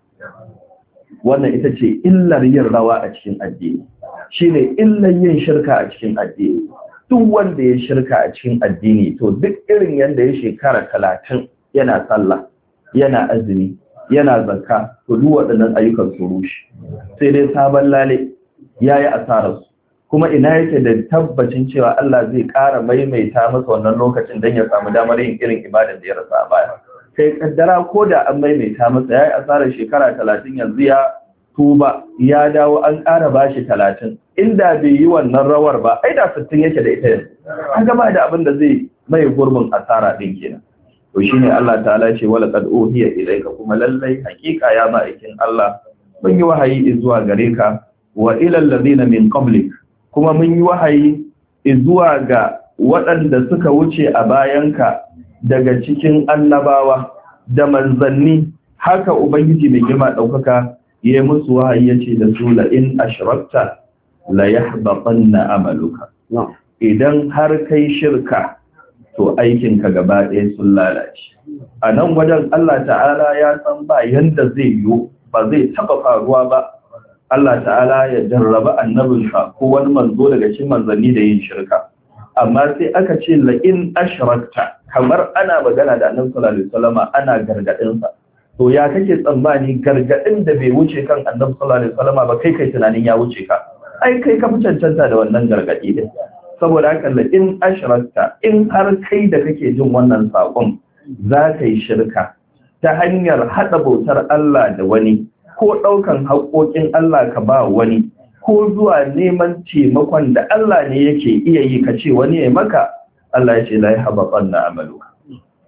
Wannan ita ce illar yin rawa a cikin addini. Shine illar yin shirka a cikin addini. Duk wanda ya shirka a cikin addini to duk irin yanda ya shekara talatin yana sallah, yana azumi, yana zakka, to duk waɗannan ayyukan su rushe. Sai dai sabon lale yayi asarar su. Kuma ina yake da tabbacin cewa Allah zai ƙara maimaita masa wannan lokacin dan ya samu damar yin irin ibadar da ya rasa a baya. Kai kaddara ko da an maimaita masa yayi asarar shekara talatin yanzu ya tuba ya dawo an ƙara bashi talatin. Inda bai yi wannan rawar ba ai da sittin yake da ita yanzu. An gaba da abin da zai mai gurbin asara din kenan. To shine Allah ta'ala ce wala qad uhiya ilayka, kuma lallai hakika ya ma'aikin Allah mun yi wahayi zuwa gare ka wa ila alladhina min qablik, kuma mun yi wahayi zuwa ga waɗanda suka wuce a bayanka daga cikin annabawa da manzanni. Haka ubangiji mai girma daukaka yayi musu wahayi yace da su la in ashrakta la yahbatanna amaluka. Idan har kai shirka to aikinka gaba ɗaya sun lalace. A nan wajen Allah ta'ala ya san ba yanda zai yiwu, ba zai taɓa faruwa ba Allah ta'ala ya jarraba annabinsa ko wani manzo daga cikin manzanni da yin shirka. Amma sai aka ce la'in ashrakta, kamar ana magana da annabi sallallahu alaihi wasallam ana gargadinsa. To ya kake tsammani gargadin da bai wuce kan annabi sallallahu alaihi wasallam ba kai kai tunanin ya wuce ka? Ai kai ka fi cancanta da wannan gargadi din. Saboda haka in ashrakta, in har kai da kake jin wannan sakon za ka yi shirka ta hanyar hada bautar Allah da wani, ko daukan haƙoƙin Allah ka ba wani, ko zuwa neman taimakon da Allah ne yake iya yi ka ce wani ya maka, Allah ya ce la yahbatanna amaluka.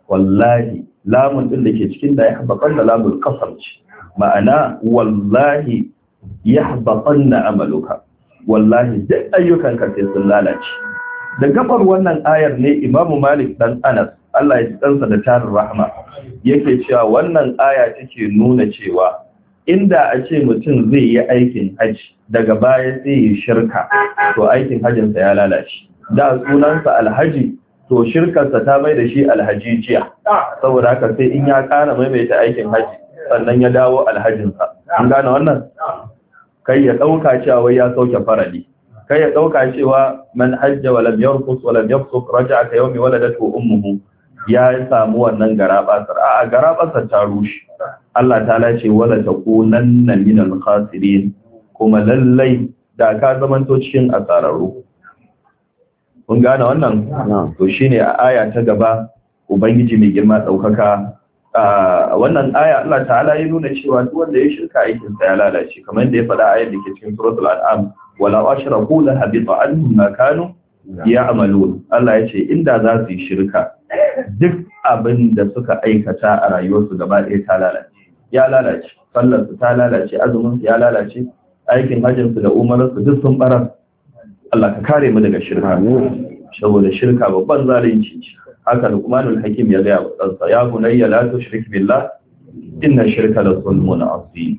wallahi lamun din da ke cikin da yahbaqanna lamul qasam ce, ma'ana wallahi yahbaqanna amaluka, wallahi duk ayyukanka sai sun lalace. Da gabar wannan ayar ne Imam Malik dan Anas Allah ya tsansa da tarin rahma yake cewa wannan aya take nuna cewa inda a ce mutum zai yi aikin haji daga baya sai ya shirka, to aikin hajjinsa ya lalace. Da sunansa alhaji, to shirkarsa ta mai da shi alhajijiya, saboda haka sai in ya ƙara maimaita aikin haji sannan ya dawo alhajinsa. An gane wannan? Kai ya ɗauka cewa wai ya sauke farali, kai ya ɗauka cewa man hajja wa lam yarqus wa lam yafsuq raja'a ka yawmi waladatu ummuhu, ya samu wannan garabasar. A'a, garabasar ta rushe. Allah ta'ala ce wala takunanna minal khasirin, kuma lallai da ka zamanto cikin asararru. Kun gane wannan? To shine a aya ta gaba Ubangiji mai girma daukaka a wannan aya Allah ta'ala ya nuna cewa duk wanda ya shirka aikin sa ya lalace, kamar yadda ya faɗa ayar da ke cikin suratul an'am, wala ashraku la habita anhum ma kanu ya'malun. Allah ya ce inda za su yi shirka, duk abin da suka aikata a rayuwarsu gaba ɗaya ta lalace. Ya lalace, sallarsu ta lalace, azuminsu ya lalace, aikin hajjinsu da umararsu duk sun barar. Allah ka kare mu daga shirka, saboda shirka babban zalunci ce. Haka Luqmanul Hakim ya gaya wa ɗansa, ya bunayya la tushrik billah inna shirka la zulmun azim.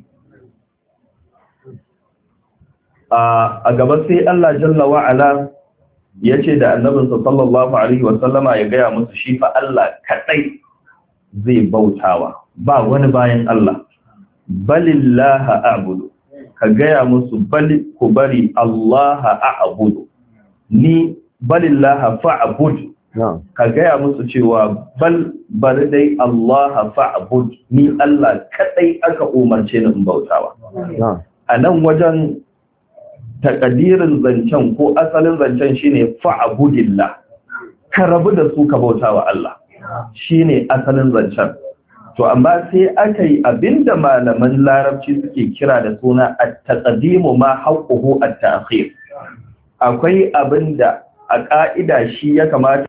A gaba sai Allah jalla wa ala ya ce da annabinsa sallallahu alaihi wa sallama ya gaya musu shi fa Allah kadai zai bautawa, ba wani bayan Allah. Balillaha a'budu, ka gaya musu bali ku bari Allah a'budu, ni balillaha fa'budu, ka gaya musu cewa bal bari dai Allah fa'budu, ni Allah kadai aka umarce ni in bautawa. A nan wajen takadirin zancen ko asalin zancen shine fa'budillah, ka rabu da su ka bautawa Allah, shine asalin zancen. To amma sai aka yi abinda malaman larabci suke kira da suna at-taqdimu ma haqquhu at-ta'khir. Akwai abinda a ka'ida shi ya kamata,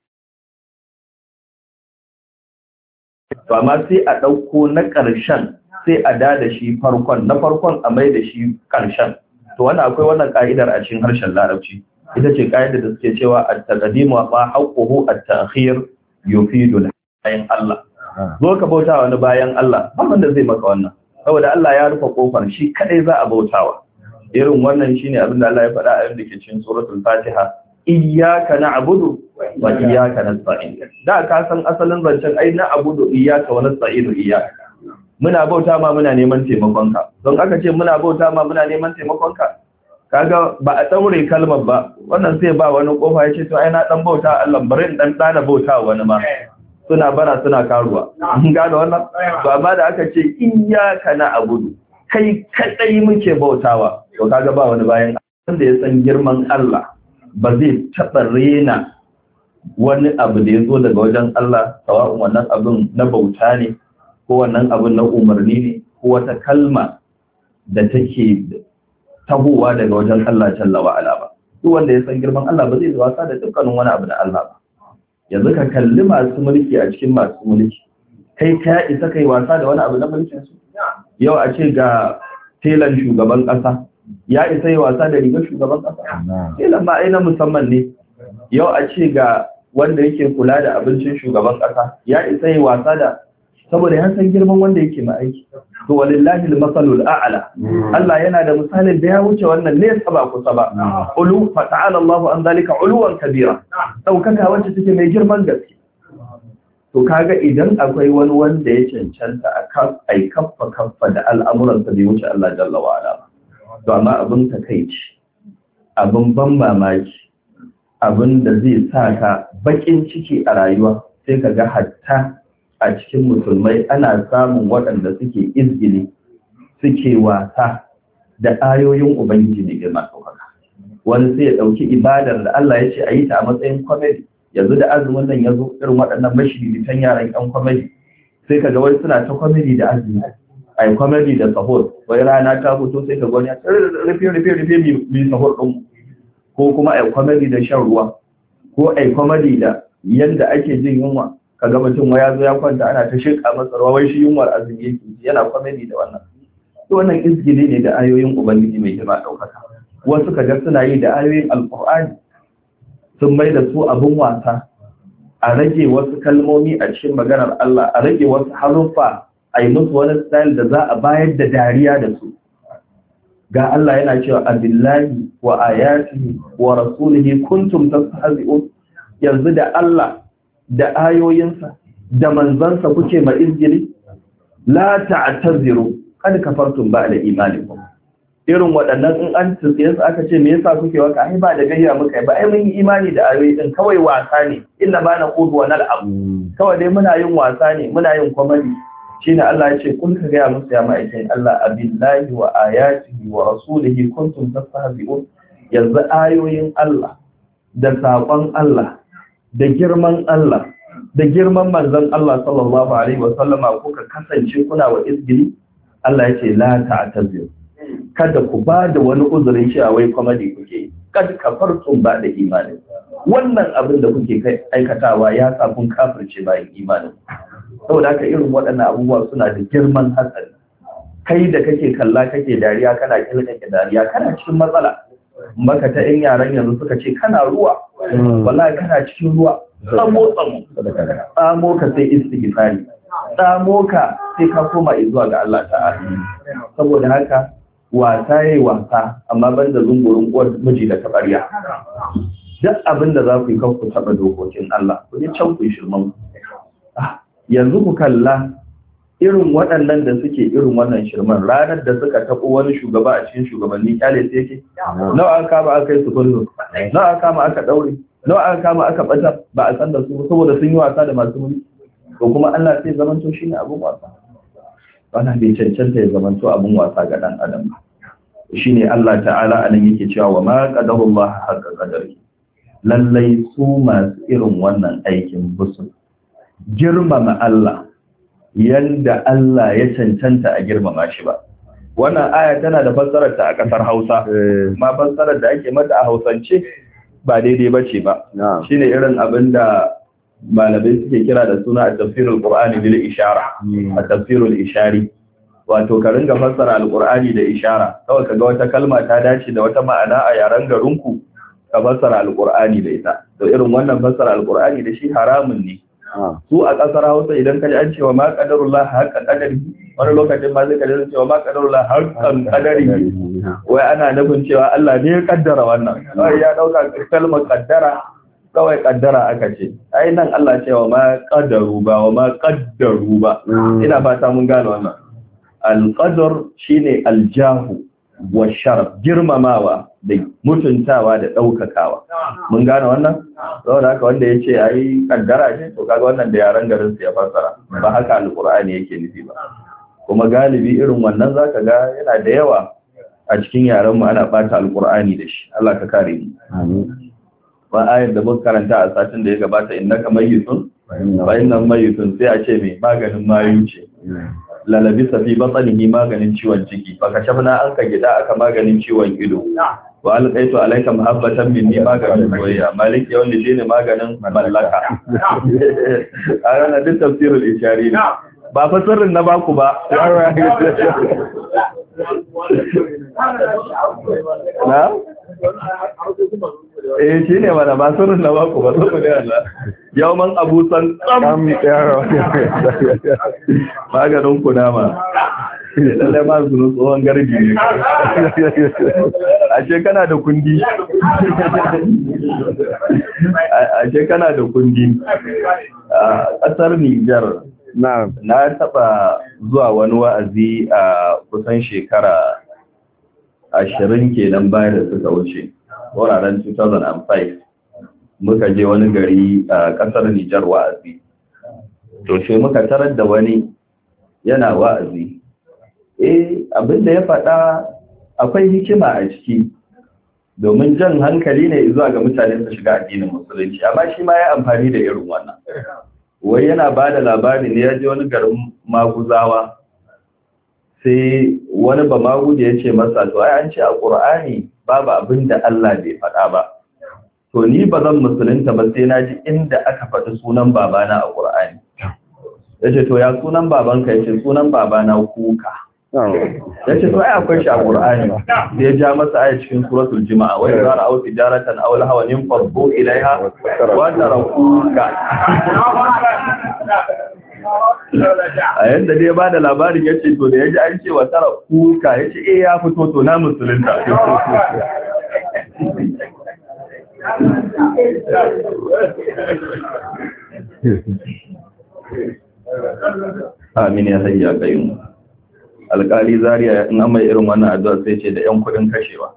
to amma sai a dauko na ƙarshen sai a dada shi farkon, na farkon a mai da shi ƙarshen. To wannan akwai wannan ka'idar a cikin harshen larabci, ita ce ka'idar da suke cewa at-taqdimu ma haqquhu at-ta'khir yufidu al-hayy Allah. Zo ka bauta wani bayan Allah, wannan da zai maka wannan, saboda Allah ya rufe kofar shi kadai za a bautawa. Irin wannan shine abin da Allah ya faɗa a yadda ke cikin suratul Fatiha, iyyaka na'budu wa iyyaka nasta'in. Da ka san asalin zancen ai na'budu iyyaka wa nasta'inu iyyaka. Muna bauta ma muna neman taimakonka. Don aka ce muna bauta ma muna neman taimakonka, kaga ba a daure kalmar ba, wannan sai ba wani kofa ya ce to ai na dan bauta Allah, bari in dan dana bauta wani ma. Suna bara suna karuwa. Mun gane wannan? To amma da aka ce iyyaka na'budu, kai kadai muke bautawa, to kaga ba wani bayan wanda ya san girman Allah ba zai taɓa rena wani abu da ya zo daga wajen Allah, sawa'un wannan abin na bauta ne ko wannan abin na umarni ne ko wata kalma da take tahowa daga wajen Allah jalla wa ala ba. Duk wanda ya san girman Allah ba zai wasa da dukkanin wani abu da Allah ba. Yanzu ka kalli masu mulki a cikin masu mulki, kai ka isa kai wasa da wani abu na mulkin su? Yau a ce ga telan shugaban ƙasa, ya isa yi wasa da rigar shugaban ƙasa? Telan ma ai na musamman ne. Yau a ce ga wanda yake kula da abincin shugaban ƙasa, ya isa yi wasa da, saboda ya san girman wanda yake ma aiki. To walillahi al-masalul a'la. Allah yana da misalin da ya wuce wannan ne saba kusa ba. Ulu fa ta'ala Allah an zalika uluwan kabira. Daukaka wacce take mai girman gaske. To kaga idan akwai wani wanda ya cancanta a kan ai kaffa kaffa da al'amuran sa bai wuce Allah jalla wa ala. To amma abin takeici, abin ban mamaki, abin da zai saka bakin ciki a rayuwa, sai kaga hatta a cikin musulmai ana samun waɗanda suke izgili, suke wasa da ayoyin Ubangiji ne girma ɗaukaka. Wani sai ya ɗauki ibadar da Allah ya ce a yi ta a matsayin kwamedi. Yanzu da azumin nan ya zo irin waɗannan mashiritan yaran ƴan kwamedi, sai ka ga wai suna ta kwamedi da azumi, a yi kwamedi da sahur, wai rana ta fito sai ka gwani ya rufe rufe rufe mai sahur ɗin, ko kuma a yi kwamedi da shan ruwa, ko a yi kwamedi da yadda ake jin yunwa, kaga mutum waya zo ya kwanta ana ta shirka masa ruwa wai shi yunwar azumi yake yana comedy da wannan to wannan izgili ne da ayoyin ubangiji mai girma daukaka. Wasu kaga suna yi da ayoyin alqur'ani sun mai da su abun wasa, a rage wasu kalmomi a cikin maganar Allah, a rage wasu haruffa, a yi musu wani style da za a bayar da dariya da su. Ga Allah yana cewa abillahi wa ayatihi wa rasulihi kuntum tastahzi'un, yanzu da Allah da ayoyinsa da manzansa kuke ma izgili, la ta'taziru kad kafartum ba'da imanikum. Irin waɗannan in an tsiye su aka ce me yasa kuke waka, ai ba da gayya muka yi ba, ai mun yi imani da ayoyi din, kawai wasa ne, inna ba na qudu wa nal'ab, kawai dai muna yin wasa ne, muna yin comedy. Shine Allah ya ce kun ka gaya musu ya ma'aikin Allah abillahi wa ayatihi wa rasulihi kuntum tastahzi'un, yanzu ayoyin Allah da saƙon Allah da girman Allah da girman manzon Allah sallallahu alaihi wa sallama kuka kasance kuna wa izgili. Allah ya ce la ta'taziru, kada ku ba da wani uzurin shi a wai comedy kuke, kad kafartum ba da imani. Wannan abin da kuke kai aikatawa ya sa kun kafirce bayan imanin. Saboda haka irin waɗannan abubuwa suna da girman hatsari. Kai da kake kalla kake dariya kana kilkake dariya kana cikin matsala. Maka ta yan yaran yanzu suka ce kana ruwa, wallahi kana cikin ruwa, tsamo tsamo tsamo ka sai istighfari, tsamo ka sai ka koma zuwa ga Allah ta'ala. Saboda haka wasa yayi wasa, amma banda zungurin uwar miji da tabariya. Duk abin da za ku yi kan ku taɓa dokokin Allah, ku je can ku yi shirman. Yanzu ku kalla irin waɗannan da suke irin wannan shirman, ranar da suka taɓo wani shugaba a cikin shugabanni kyale sai yake, nawa aka kama aka yi su kullu, nawa aka kama aka ɗaure, nawa aka kama aka ɓata, ba a san da su saboda sun yi wasa da masu mulki. To kuma Allah sai zamanto shi ne abin wasa. Wannan bai cancanta ya zamanto abin wasa ga ɗan adam ba. Shi ne Allah ta'ala anan yake cewa wa ma qadarullah haqqa qadari. Lallai su masu irin wannan aikin busu girmama Allah yanda Allah ya cancanta a girmama shi ba. Wannan aya tana da fassarar ta a ƙasar Hausa, ma fassarar da ake mata a Hausance ba daidai bace ba. Shine irin abin da malamai suke kira da suna at-tafsirul qur'ani bil ishara, at-tafsirul ishari. Wato ka ringa fassara al-Qur'ani da ishara, kawai kaga wata kalma ta dace da wata ma'ana a yaren garinku ka fassara al-Qur'ani da ita. To irin wannan fassara al-Qur'ani da shi haramun ne. Su a ƙasar Hausa idan ka ji an cewa ma qadarullah haqqa qadari, wani lokacin ma zai ka ji cewa ma qadarullah haqqan qadari, wai ana nufin cewa Allah ne ya kaddara wannan. Kawai ya dauka kalmar kaddara, kawai kaddara aka ce. Ai nan Allah cewa ma qadaru ba wa ma qaddaru ba. Ina fata mun gane wannan. Al-qadar shine al-jahu wa sharaf, girmamawa da mutuntawa da daukakawa. Mun gane wannan? Saboda haka wanda yace ai kaddara ce, to kaga wannan da yaran garin su ya fassara, ba haka al-Qur'ani yake nufi ba. Kuma galibi irin wannan zaka ga yana da yawa a cikin yaran mu, ana bata al-Qur'ani da shi. Allah ka kare mu. Amin. Ba ayar da muka karanta a satin da ya gabata, innaka mayyitun fa innahum mayyitun, sai a ce me maganin mayu ce. Lalabi safi batsanihi maganin ciwon ciki, baka shabna an ka gida aka maganin ciwon ido, wa alqaitu alayka mahabbatan minni maganin soyayya, malik yawan da shine maganin mallaka. A ranar duk tafsirul ishari ne, ba fa sirrin na baku ba. Na? Eh shi ne mana ba sirrin na baku ba, saboda Allah. Yawman abusan tsam maganin kunama. Lallai ma su tsohon garbi ne. Ashe kana da kundi. Ashe kana da kundi. A ƙasar Nijar na taɓa zuwa wani wa'azi a kusan shekara ashirin kenan bayan da suka wuce, wuraren two thousand five. Muka je wani gari a ƙasar Nijar wa'azi. To sai muka tarar da wani yana wa'azi. Eh, abinda ya faɗa akwai hikima a ciki, domin jan hankali ne zuwa ga mutane su shiga addinin musulunci, amma shi ma ya amfani da irin wannan. Wai yana ba da labari ne ya je wani garin maguzawa, sai wani ba maguji ya ce masa, to ai an ce a ƙur'ani babu abin da Allah bai faɗa ba. to ni ba zan musulunta ba sai na ji inda aka faɗi sunan babana a Qur'ani. Yace to ya sunan babanka? Yace sunan babana Kuka. Yace to ai akwai shi a Qur'ani. Sai ya ja masa aya cikin suratul Juma'a, wa idza ra'aw tijaratan aw lahawan yanfadu ilaiha wa tarakuka. A yanda dai ba da labarin yace to da yaji an ce wa tarakuka yace eh ya fito to na musulunta. Amin ya hayya kayyum. Alƙali Zaria in an mai irin wannan addu'a sai ce da ƴan kuɗin kashewa.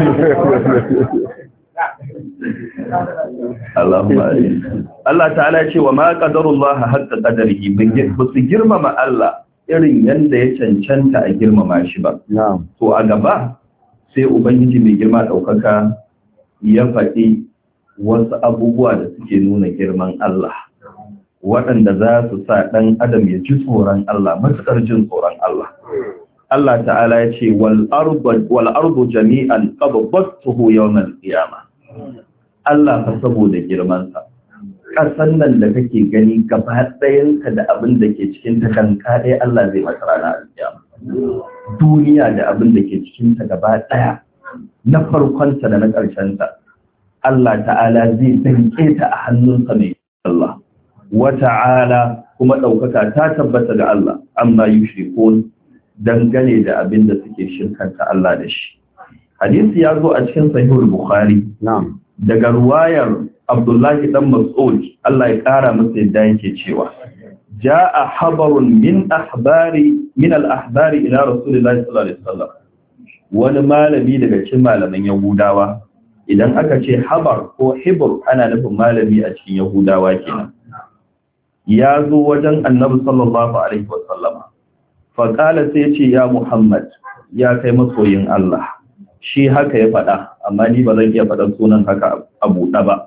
Allahumma amin. Allah ta'ala ce wa ma qadarullah hatta qadarihi, ba su girmama Allah irin yanda ya cancanta a girmama shi ba. To a gaba sai Ubangiji mai girma ɗaukaka ya faɗi wasu abubuwa da suke nuna girman Allah, waɗanda za su sa ɗan adam ya ji tsoron Allah, matuƙar jin tsoron Allah. Allah ta'ala ya ce wal ardu jami'an qabdatuhu yawmal qiyamah. Allah fa saboda girmansa, ƙasan nan da kake gani gaba ɗayanka da abin da ke cikin ta kanka ɗaya Allah zai masa rana alƙiyama. Duniya da abin da ke cikin ta gaba ɗaya, na farkonta da na ƙarshenta, Allah ta'ala zai danke ta a hannunsa mai Allah. Wa ta'ala kuma ɗaukaka ta tabbata ga Allah, amma yushrikun, dangane da abin da suke shirkanta Allah da shi. Hadisi ya zo a cikin Sahihul Bukhari. Na'am. Daga ruwayar Abdullahi dan Mas'ud, Allah ya kara masa yadda yake cewa ja'a habarun min ahbari min al-ahbari ila Rasulillahi sallallahu alaihi wasallam. Wani malami daga cikin malaman Yahudawa, idan aka ce habar ko hibr ana nufin malami a cikin Yahudawa kenan. Ya zo wajen Annabi sallallahu alaihi wasallam. Fa qala sai ce ya Muhammad, ya kai masoyin Allah. Shi haka ya faɗa, amma ni ba zan iya faɗan sunan haka a buɗe ba.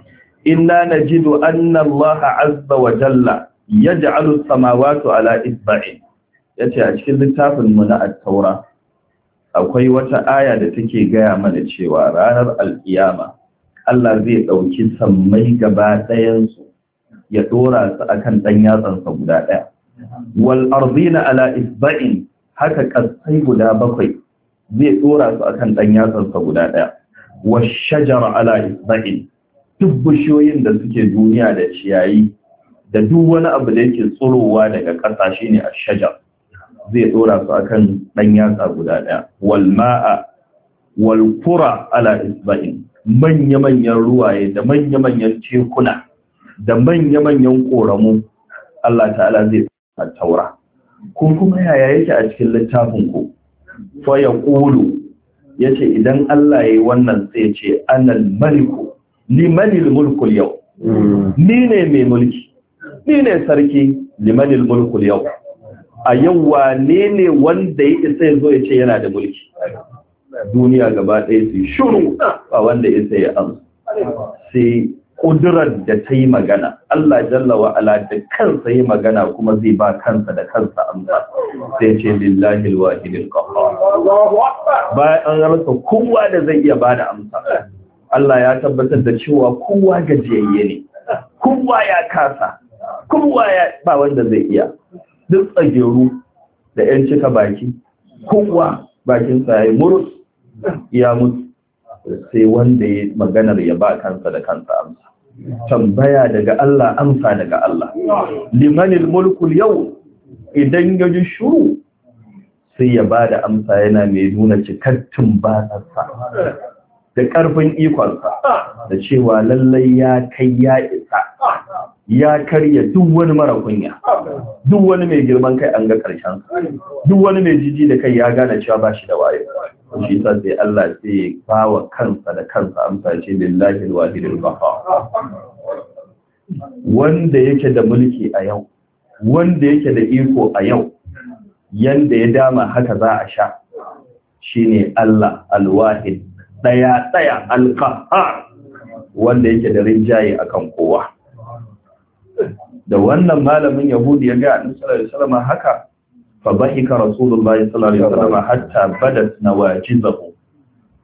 Inna najidu anna Allah azza wa jalla yaj'alu as-samawati ala isba'in. Yace a cikin littafin mu na at-Taura akwai wata aya da take gaya mana cewa ranar alkiyama Allah zai dauki sammai gaba ɗayan su ya dora su akan dan yatsan sa guda ɗaya. Wal ardina ala isba'in, haka kasai guda bakwai zai dora su akan dan yatsansa guda daya. Wa shajara ala isba'in, duk bishiyoyin da suke duniya da ciyayi da duk wani abu da yake tsirowa daga ƙasa shine ash-shajar, zai dora su akan dan yatsa guda daya. Wal ma'a wal qura ala isba'in, manya-manyan ruwaye da manya-manyan tekuna da manya-manyan koramu Allah ta'ala zai taura. Ko kuma yaya yake a cikin littafin ku? Fa ya ƙulu, ya ce idan Allah ya yi wannan sai ce anal maliku limanil mulkul yau. Ni ne mai mulki, ni ne sarki limanil mulkul yau. A yau wane ne wanda ya isa ya zo ya ce yana da mulki? Duniya gaba ɗaya su shuru ba wanda ya isa ya amsa. Sai ƙudurar da ta yi magana, Allah jalla wa ala da kansa yi magana kuma zai ba kansa da kansa amsa. Sai ce lillahi alwahidil qahhar. Bayan an rasa kowa da zai iya bada amsa, Allah ya tabbatar da cewa kowa gajiyayye ne, kowa ya kasa, kowa ya ba wanda zai iya. Duk tsageru da yan cika baki, kowa bakinsa ya yi murus ya mutu, sai wanda ya maganar ya ba kansa da kansa amsa. Tambaya daga Allah, amsa daga Allah. Limanil mulkul yau, idan ya ji shuru sai ya ba da amsa yana mai nuna cikakken batsarsa da ƙarfin ikonsa da cewa lallai ya kai ya isa, ya karya duk wani mara kunya, duk wani mai girman kai an ga ƙarshen, duk wani mai jiji da kai ya gane cewa ba shi da waye. Shi sa sai Allah sai ya bawa kansa da kansa amsa ce lillahi alwahidul qahhar. Wanda yake da mulki a yau, wanda yake da iko a yau, yanda ya dama haka za a sha, shine Allah alwahid, daya daya alqahhar, wanda yake da rinjaye akan kowa. Da wannan malamin Yahudi ya ga Annabi sallallahu alaihi wasallam haka, fa bahika Rasulullahi sallallahu alaihi wasallam hatta badat nawajizahu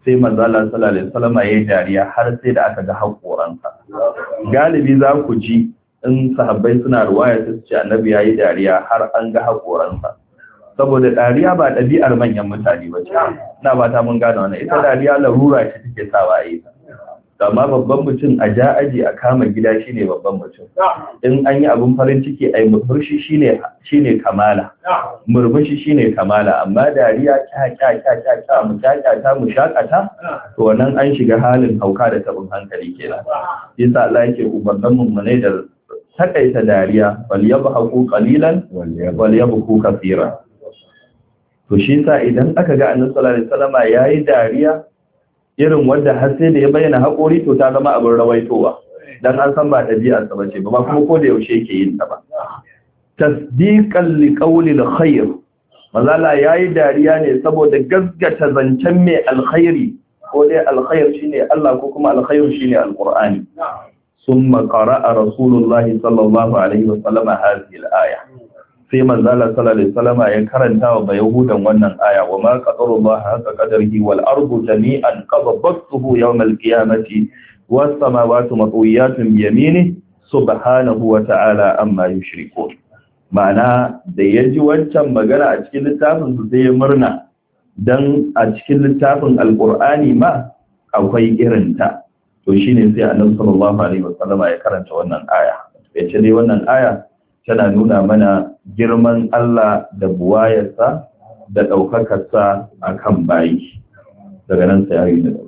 sai manzo Allah sallallahu alaihi wasallam ya yi dariya har sai da aka ga haƙoransa. Galibi za ku ji in sahabbai suna ruwaya su ce annabi ya yi dariya har an ga haƙoransa. Saboda dariya ba ɗabi'ar manyan mutane ba ce. Ina ba ta mun gane wannan. Ita dariya larura ce take sawa a yi ta. Amma babban mutum a ja aji a kama gida shine babban mutum. In an yi abin farin ciki ai murmushi shine shine kamala. Murmushi shine kamala, amma dariya kya kya kya kya kya mu kya ta mu shakata to wannan an shiga halin hauka da tabin hankali kenan. Yasa Allah yake umarnin mu ne da takaita dariya, wal yabhaku qalilan wal yabku kaseeran. To shi sa idan aka ga Annabi sallallahu alaihi wasallam yayi dariya irin wanda har sai da ya bayyana haƙori, to ta zama abin rawaitowa dan an san ba ɗabi'ar sa bace ba kuma ko da yaushe yake yin ta ba. Tasdiqan li qawli al-khair, mazala yayi dariya ne saboda gaskata zancen mai alkhairi, ko dai alkhair shine Allah ko kuma alkhair shine alqur'ani. Summa qara'a rasulullahi sallallahu alaihi wasallam hadhihi al-aya, sai manzala sallallahu alaihi wasallam ya karanta wa bayahudan wannan aya, wa ma qadarullahu haqa qadarihi wal ardu jami'an qabdatuhu yawm al qiyamati was samawati matwiyatun bi yaminihi subhanahu wa ta'ala amma yushrikun. Ma'ana da yaji wancan magana a cikin littafin su sai ya murna dan a cikin littafin alqur'ani ma akwai irin ta. To shine sai annabi sallallahu alaihi wasallam ya karanta wannan aya. Yace dai wannan aya tana nuna mana girman Allah da buwayarsa da ɗaukakarsa a kan bayi. Daga nan sai ari da gaba.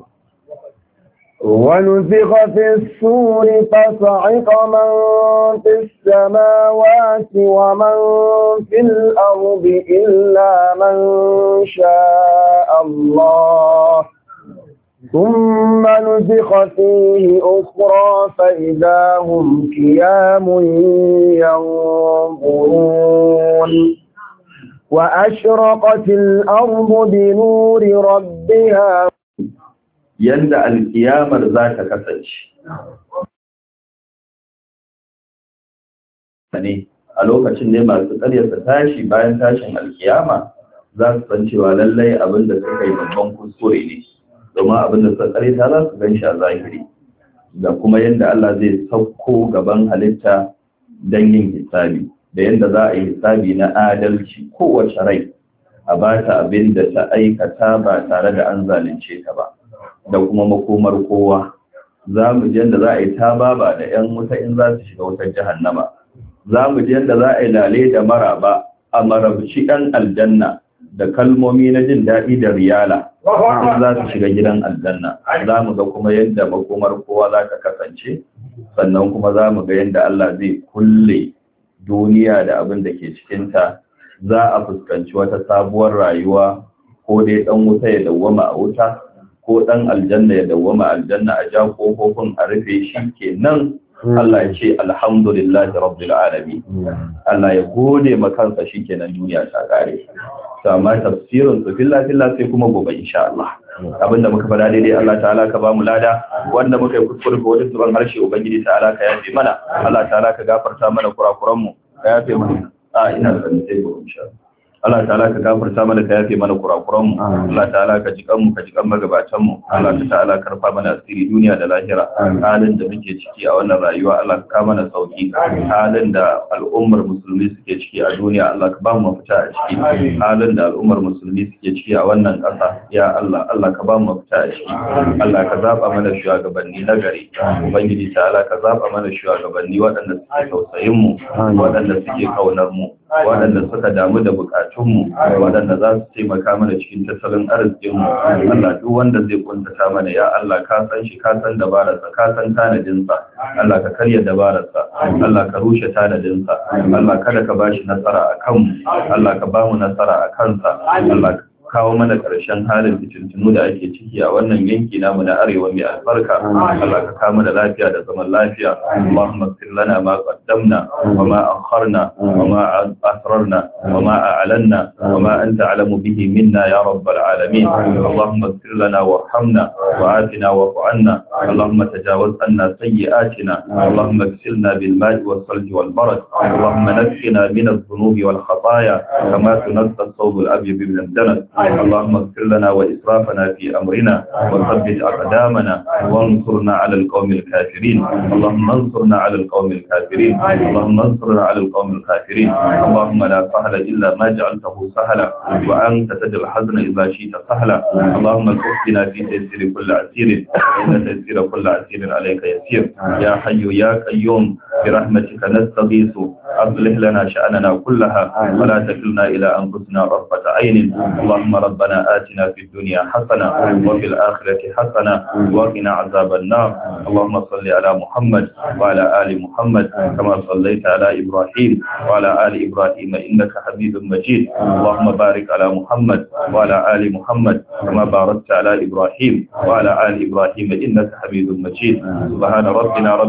ونفخ في الصور فصعق من في السماوات ومن في الأرض إلا من شاء الله ثم نفخ فيه أخرى فإذا هم قيام ينظرون وأشرقت الأرض بنور ربها. yanda alkiyamar za ta kasance ne a lokacin ne masu ƙaryata tashi bayan tashin alkiyama za su san cewa lallai abin da suka yi babban kuskure ne, domin abin da suka ƙaryata za su gan shi a zahiri, da kuma yadda Allah zai sauko gaban halitta don yin hisabi, da yadda za a yi hisabi na adalci kowace rai a ba ta abin da ta aikata ba tare da an zalunce ta ba, da kuma makomar kowa. Za mu ji yadda za a yi tababa da 'yan wuta in za su shiga wutar jahannama. Za mu ji yadda za a yi lale da maraba a marabci 'yan aljanna da kalmomi na jin daɗi da riyala in za su shiga gidan aljanna. Za mu ga kuma yadda makomar kowa za ta kasance, sannan kuma za mu ga yadda Allah zai kulle duniya da abin da ke cikinta. Za a fuskanci wata sabuwar rayuwa, ko dai ɗan wuta ya dawwama a wuta, ko ɗan aljanna ya dawwama aljanna, a ja ƙofofin a rufe shi kenan. Allah ya ce alhamdulillahi rabbil alamin. Allah ya gode ma kansa shi kenan, duniya ta kare. To amma tafsirin su fillah fillah sai kuma gobe insha Allah. Abinda muka fada daidai Allah ta'ala ka ba mu lada, wanda muka yi kuskure ko wani tuban harshe ubangiji ta'ala ka yafe mana. Allah ta'ala ka gafarta mana kurakuran mu, ka yafe mana. A ina sanin sai gobe insha Allah. Allah ta'ala ka gafarta mana, ka yafe mana kurakuran mu. Allah ta'ala ka jikan mu, ka jikan magabatan mu. Allah ta'ala ka karfa mana asiri duniya da lahira. Halin da muke ciki a wannan rayuwa Allah ka mana sauki. Halin da al'ummar musulmi suke ciki a duniya Allah ka ba mu mafita a ciki. Halin da al'ummar musulmi suke ciki a wannan ƙasa ya Allah Allah ka ba mu mafita a ciki. Allah ka zaba mana shugabanni na gari. Ubangiji ta'ala ka zaba mana shugabanni waɗanda suke tausayin mu, waɗanda suke kaunar mu, waɗanda suka damu da bukatunmu, waɗanda za su taimaka mana cikin tattalin arzikinmu. Allah duk wanda zai kuntata mana ya Allah ka san shi, ka san dabararsa, ka san tanadinsa. Allah ka karya dabararsa, Allah ka rushe tanadinsa. Allah kada ka bashi nasara a kanmu, Allah ka bamu nasara a kansa. Allah kawo mana ƙarshen halin fitintunu da ake ciki a wannan yanki namu na arewa mai albarka. Allah ka kawo mana lafiya da zaman lafiya. Allahumma ighfir lana ma qaddamna wa ma akharna wa ma asrarna wa ma a'lanna wa ma anta a'lamu bihi minna ya rabbal alamin. Allahumma ighfir lana warhamna wa atina wa'fu 'anna. Allahumma tajawaz anna sayyi'atina. Allahumma ighsilna bil ma'i was salji wal barad. Allahumma naqqina min adh-dhunubi wal khataaya kama tunqqa ath-thawb al-abyad min ad-danas. اللهم اغفر لنا وإسرافنا في أمرنا وثبت أقدامنا وانصرنا على القوم الكافرين اللهم انصرنا على القوم الكافرين اللهم انصرنا على القوم الكافرين اللهم لا سهل إلا ما جعلته سهلا وأنت تجعل الحزن إذا شئت سهلا اللهم القنا في تيسير كل عسير إن تيسير كل عسير عليك يسير يا حي يا قيوم برحمتك نستغيث أصلح لنا شأننا كلها ولا تكلنا إلى أنفسنا طرفة عين اللهم ربنا آتنا في الدنيا حسنة وفي الآخرة حسنة وقنا عذاب النار اللهم صل على محمد وعلى آل محمد كما صليت على إبراهيم وعلى آل إبراهيم إنك حميد مجيد اللهم بارك على محمد وعلى آل محمد كما باركت على إبراهيم وعلى آل إبراهيم إنك حميد مجيد سبحان ربنا رب